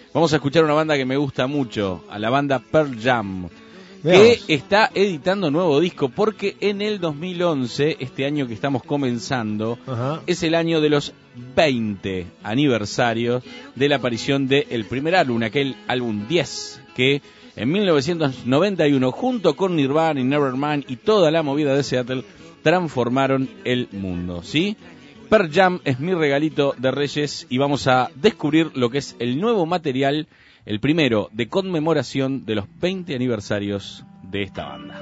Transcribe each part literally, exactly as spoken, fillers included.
Vamos a escuchar una banda que me gusta mucho, a la banda Pearl Jam, que está editando nuevo disco porque en el dos mil once, este año que estamos comenzando, Ajá. es el año de los veinte aniversarios de la aparición del primer álbum, aquel álbum diez, que en mil novecientos noventa y uno, junto con Nirvana y Nevermind y toda la movida de Seattle, transformaron el mundo, ¿sí? Pearl Jam es mi regalito de Reyes y vamos a descubrir lo que es el nuevo material, el primero de conmemoración de los veinte aniversarios de esta banda.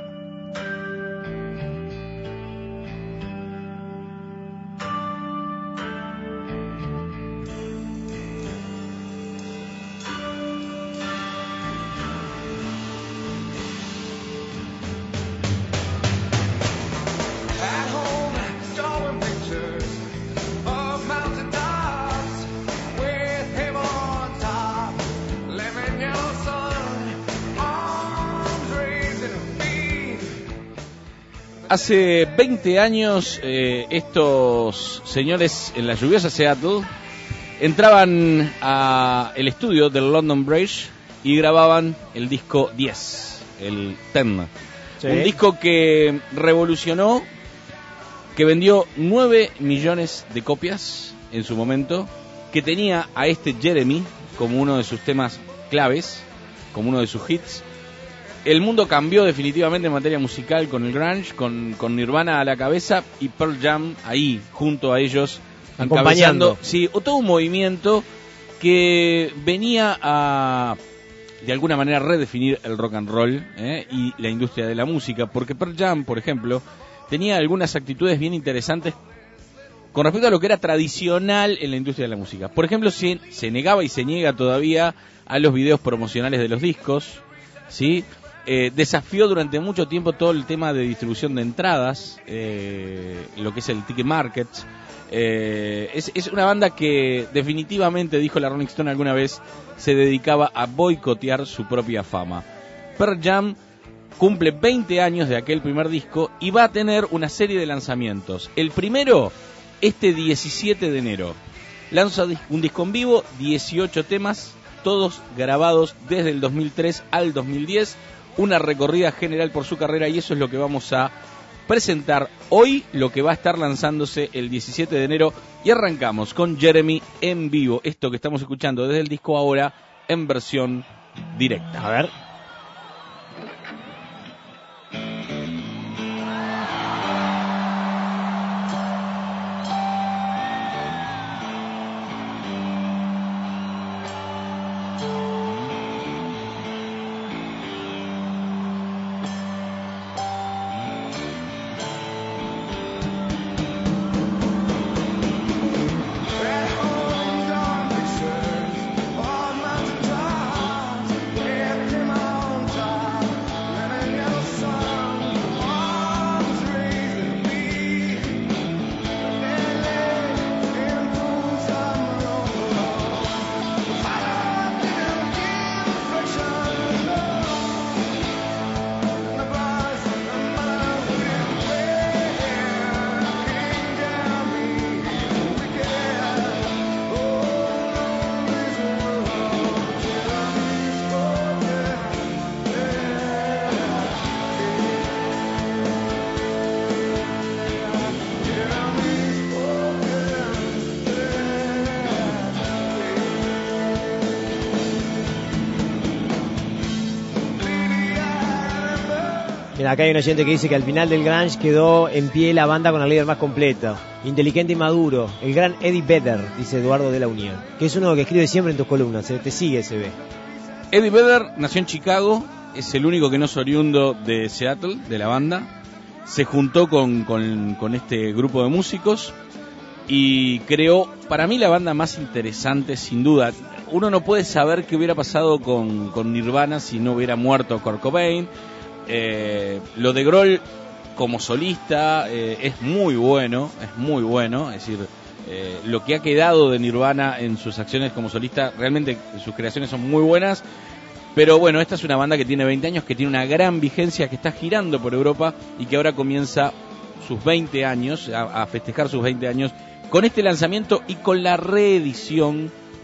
Hace veinte años, eh, estos señores en la lluviosa Seattle entraban al estudio del London Bridge y grababan el disco diez, el diez. Sí. Un disco que revolucionó, que vendió nueve millones de copias en su momento, que tenía a este Jeremy como uno de sus temas claves, como uno de sus hits. El mundo cambió definitivamente en materia musical con el grunge, con, con Nirvana a la cabeza y Pearl Jam ahí, junto a ellos, acompañando. Sí, o todo un movimiento que venía a, de alguna manera, redefinir el rock and roll ¿eh? y la industria de la música, porque Pearl Jam, por ejemplo, tenía algunas actitudes bien interesantes con respecto a lo que era tradicional en la industria de la música. Por ejemplo, se, se negaba y se niega todavía a los videos promocionales de los discos, ¿sí? Eh, desafió durante mucho tiempo todo el tema de distribución de entradas, eh, lo que es el ticket market. Eh, es, es una banda que definitivamente, dijo la Rolling Stone alguna vez, se dedicaba a boicotear su propia fama. Pearl Jam cumple veinte años de aquel primer disco y va a tener una serie de lanzamientos. El primero, este diecisiete de enero, lanza un disco en vivo, dieciocho temas, todos grabados desde el dos mil tres al dos mil diez, una recorrida general por su carrera, y eso es lo que vamos a presentar hoy, lo que va a estar lanzándose el diecisiete de enero, y arrancamos con Jeremy en vivo, esto que estamos escuchando desde el disco ahora en versión directa. A ver. Mira, acá hay un oyente que dice que al final del grunge quedó en pie la banda con el líder más completo, inteligente y maduro, el gran Eddie Vedder, dice Eduardo de la Unión, que es uno que escribe siempre en tus columnas, te sigue, se ve. Eddie Vedder nació en Chicago, es el único que no es oriundo de Seattle, de la banda. Se juntó con, con, con este grupo de músicos y creó, para mí, la banda más interesante, sin duda. Uno no puede saber qué hubiera pasado con, con Nirvana si no hubiera muerto Kurt Cobain. Eh, lo de Grohl como solista eh, es muy bueno, es muy bueno, es decir, eh, lo que ha quedado de Nirvana en sus acciones como solista, realmente sus creaciones son muy buenas. Pero bueno, esta es una banda que tiene veinte años, que tiene una gran vigencia, que está girando por Europa y que ahora comienza sus veinte años, a, a festejar sus veinte años, con este lanzamiento y con la reedición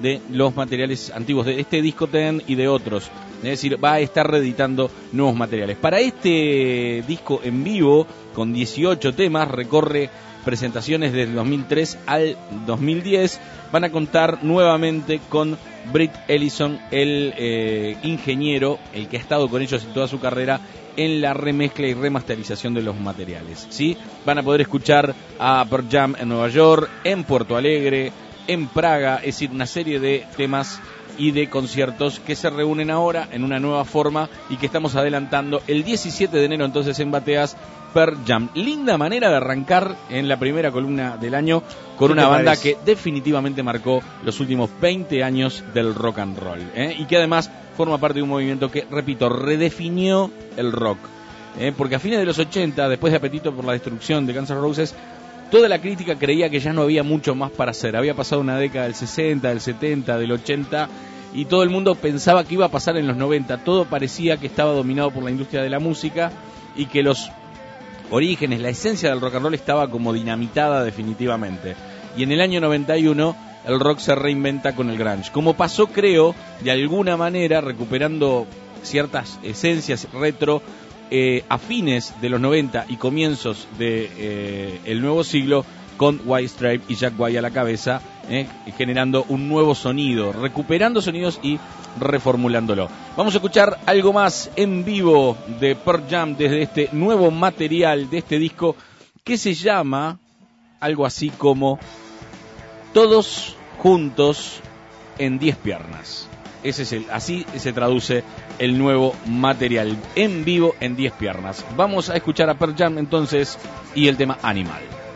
de los materiales antiguos, de este disco Ten y de otros. Es decir, va a estar reeditando nuevos materiales. Para este disco en vivo, con dieciocho temas, recorre presentaciones desde el dos mil tres al dos mil diez, van a contar nuevamente con Brit Ellison, el eh, ingeniero, el que ha estado con ellos en toda su carrera en la remezcla y remasterización de los materiales, ¿sí? Van a poder escuchar a Pearl Jam en Nueva York, en Puerto Alegre, en Praga, es decir, una serie de temas y de conciertos que se reúnen ahora en una nueva forma y que estamos adelantando el diecisiete de enero entonces en Bateas, Pearl Jam. Linda manera de arrancar en la primera columna del año con una banda que definitivamente marcó los últimos veinte años del rock and roll, ¿eh? Y que además forma parte de un movimiento que, repito, redefinió el rock, ¿eh? Porque a fines de los ochenta, después de Apetito por la Destrucción de Guns N' Roses, toda la crítica creía que ya no había mucho más para hacer. Había pasado una década del sesenta, del setenta, del ochenta, y todo el mundo pensaba que iba a pasar en los noventa. Todo parecía que estaba dominado por la industria de la música y que los orígenes, la esencia del rock and roll estaba como dinamitada definitivamente. Y en el año noventa y uno el rock se reinventa con el grunge. Como pasó, creo, de alguna manera, recuperando ciertas esencias retro, Eh, a fines de los noventa y comienzos de eh, el nuevo siglo, con White Stripes y Jack White a la cabeza, eh, generando un nuevo sonido, recuperando sonidos y reformulándolo. Vamos a escuchar algo más en vivo de Pearl Jam desde este nuevo material de este disco que se llama algo así como Todos Juntos en diez Piernas. Ese es el, así se traduce el nuevo material en vivo en diez piernas. Vamos a escuchar a Pearl Jam entonces y el tema Animal.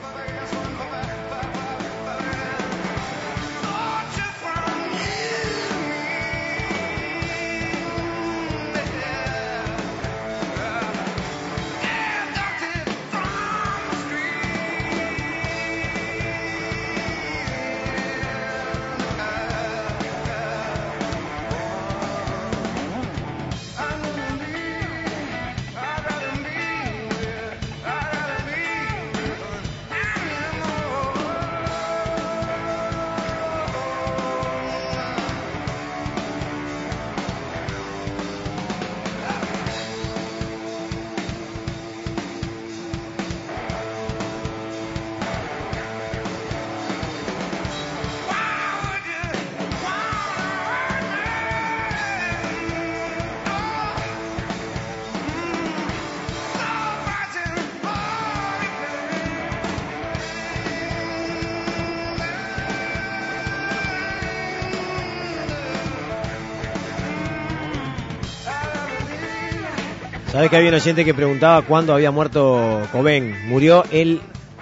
Sabés que había un oyente que preguntaba cuándo había muerto Cobain. Murió el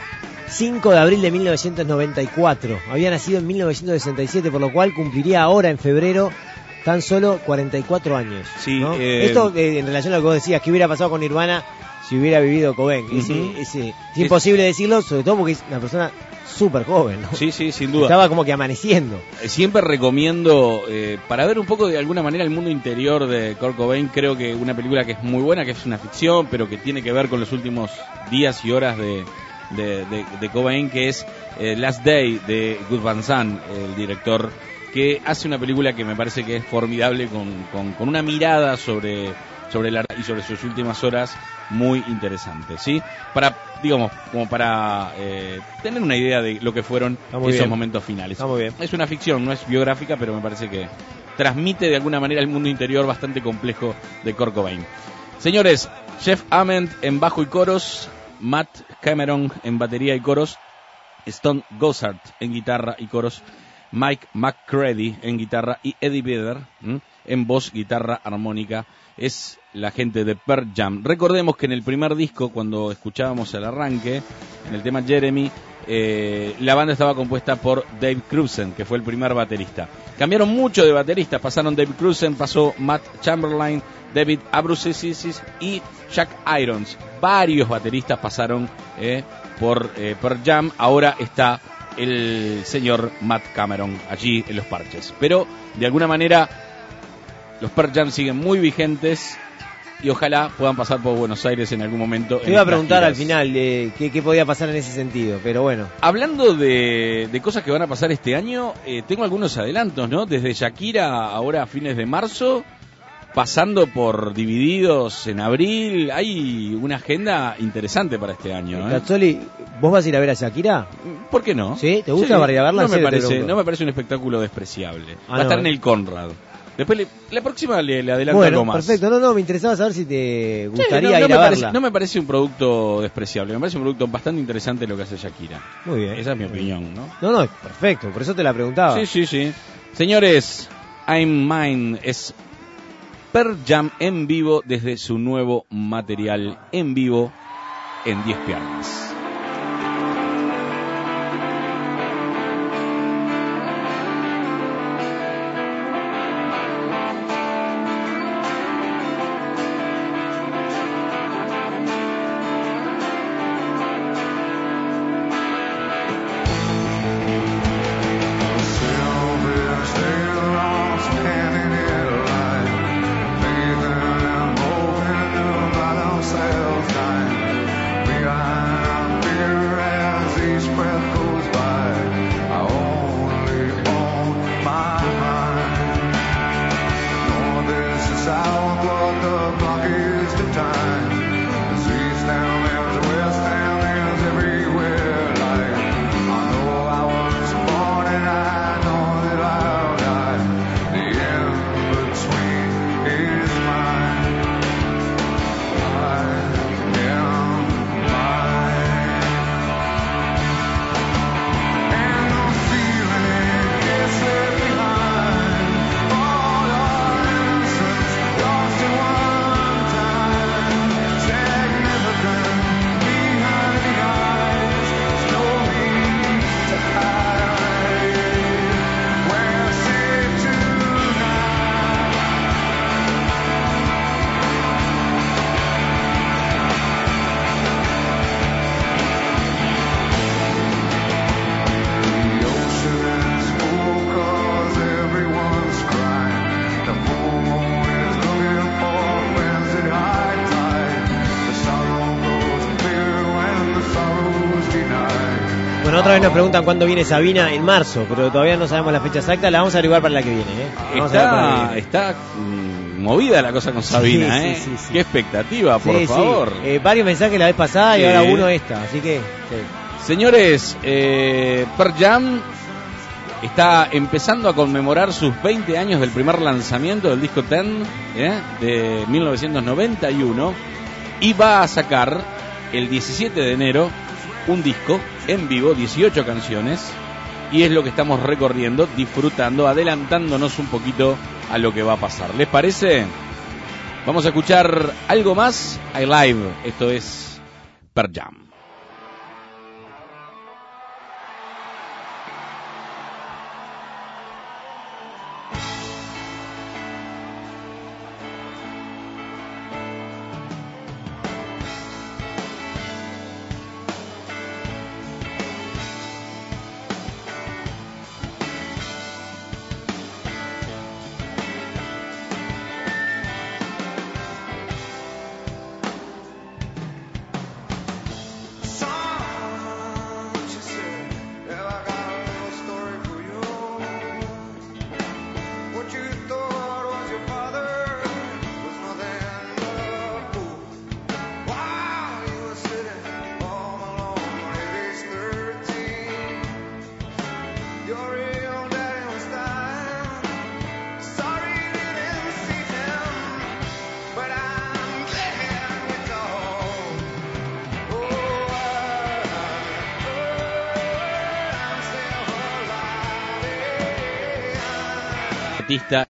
cinco de abril de mil novecientos noventa y cuatro. Había nacido en mil novecientos sesenta y siete, por lo cual cumpliría ahora en febrero tan solo cuarenta y cuatro años, sí, ¿no? eh... Esto eh, en relación a lo que vos decías, ¿qué hubiera pasado con Nirvana si hubiera vivido Cobain? Uh-huh. Ese, ese, es, es imposible decirlo, sobre todo porque es una persona súper joven, ¿no? Sí, sí, sin duda. Estaba como que amaneciendo. Siempre recomiendo, eh, para ver un poco de alguna manera el mundo interior de Kurt Cobain, creo que una película que es muy buena, que es una ficción, pero que tiene que ver con los últimos días y horas de, de, de, de Cobain, que es eh, Last Day de Gus Van Sant, el director, que hace una película que me parece que es formidable, con, con, con una mirada sobre, sobre la y sobre sus últimas horas muy interesante, ¿sí? Para, digamos, como para eh, tener una idea de lo que fueron esos bien. momentos finales. Está muy bien. Es una ficción, no es biográfica, pero me parece que transmite de alguna manera el mundo interior bastante complejo de Kurt Cobain. Señores, Jeff Ament en bajo y coros, Matt Cameron en batería y coros, Stone Gossard en guitarra y coros, Mike McCready en guitarra y Eddie Vedder ¿m? en voz, guitarra, armónica. Es la gente de Pearl Jam. Recordemos que en el primer disco, cuando escuchábamos el arranque, en el tema Jeremy, eh, la banda estaba compuesta por Dave Cruzen, que fue el primer baterista. Cambiaron mucho de bateristas, pasaron Dave Cruzen, pasó Matt Chamberlain, David Abruzzese y Jack Irons. Varios bateristas pasaron eh, por eh, Pearl Jam. Ahora está el señor Matt Cameron allí en los parches. Pero, de alguna manera, los Pearl Jam siguen muy vigentes y ojalá puedan pasar por Buenos Aires en algún momento. Te iba a preguntar al final eh, qué, qué podía pasar en ese sentido, pero bueno. Hablando de, de cosas que van a pasar este año, eh, tengo algunos adelantos, ¿no? Desde Shakira ahora a fines de marzo, pasando por Divididos en abril, hay una agenda interesante para este año, ¿eh? Cazzoli, ¿vos vas a ir a ver a Shakira? ¿Por qué no? ¿Sí? ¿Te gusta sí, para ir a verla? No me, serio, parece, no me parece un espectáculo despreciable. Ah, Va a no, estar eh. en el Conrad. Después, le, la próxima le, le adelanto bueno, algo más. perfecto. No, no, me interesaba saber si te gustaría sí, no, no ir me a parece, verla. no me parece un producto despreciable, me parece un producto bastante interesante lo que hace Shakira. Muy bien. Esa es mi opinión, ¿no? No, no, perfecto, por eso te la preguntaba. Sí, sí, sí. Señores, I'm Mine es Pearl Jam en vivo desde su nuevo material en vivo en diez piernas. Bueno, otra vez nos preguntan cuándo viene Sabina, en marzo, pero todavía no sabemos la fecha exacta, la vamos a averiguar para la que viene, ¿eh? Vamos Está, a ver para la que viene. está mm, movida la cosa con Sabina, Sí, ¿eh? sí, sí, sí. Qué expectativa, por Sí, sí. favor. Eh, varios mensajes la vez pasada y Sí. ahora uno esta, así que... Sí. Señores, eh, Pearl Jam está empezando a conmemorar sus veinte años del primer lanzamiento del disco diez, ¿eh? De mil novecientos noventa y uno, y va a sacar el diecisiete de enero un disco en vivo, dieciocho canciones, y es lo que estamos recorriendo, disfrutando, adelantándonos un poquito a lo que va a pasar. ¿Les parece? Vamos a escuchar algo más. I Live, esto es Pearl Jam. Artista